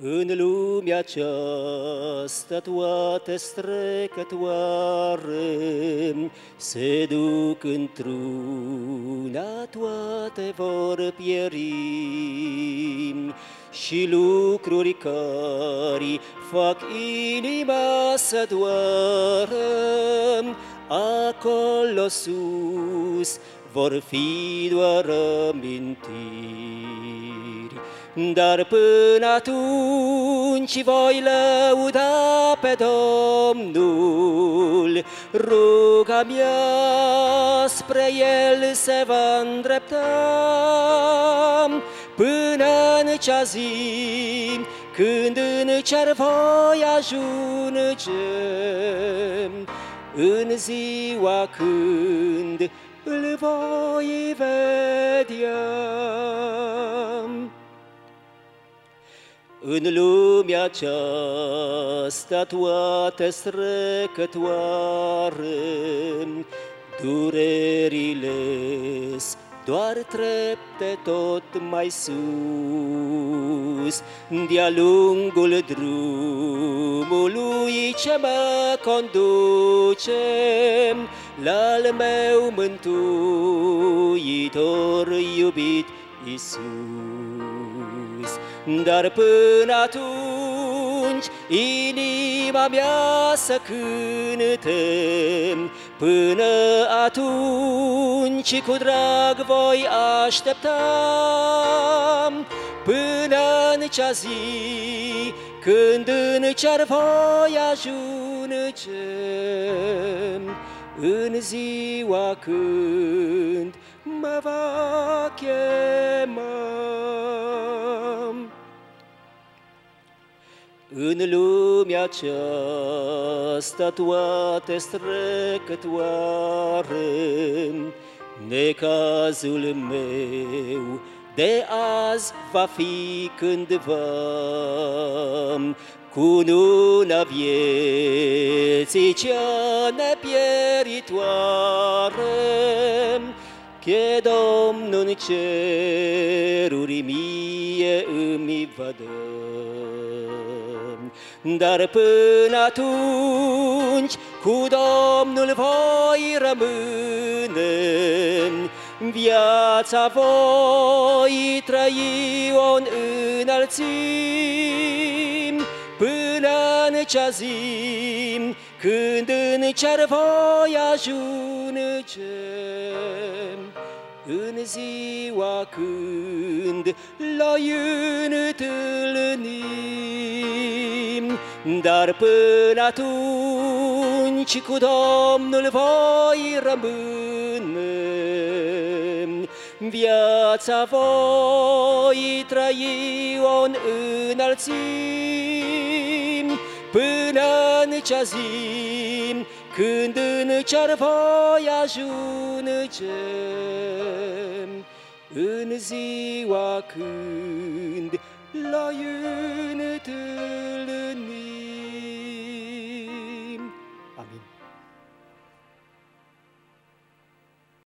În lumea aceasta toate strecătoare se duc într-una, toate vor pieri. Și lucruri care fac inima să doară, acolo sus vor fi doar amintiri. Dar până atunci voi lăuda pe Domnul, ruga mea spre El se va îndrepta, până în cea zi când în cer voi ajunge, în ziua când îl voi vedea. În lumea aceasta toate strecătoare, durerile-s doar trepte tot mai sus, de-a lungul drumului ce mă conduce la-al meu mântuitor iubit Iisus. Dar până atunci inima mea să cânte, până atunci cu drag voi aștepta, până în cea zi când în cer voi ajunge, în ziua când mă va chema. În lumea aceasta toate strecătoare, necazul meu de azi va fi cândva, cununa vieții cea nepieritoare, che Domnul în ceruri mie îmi va da. Dar până atunci cu Domnul voi rămâne, viața voi trăi-o în înălțimi, până în cea zi când în cer voi ajunge, în ziua când l-ai întâlnim. Dar până atunci cu Domnul voi rămâne, viața voi trăi-o în înălțimi, până în cea zi când în cer voi ajunge, în ziua când l-ai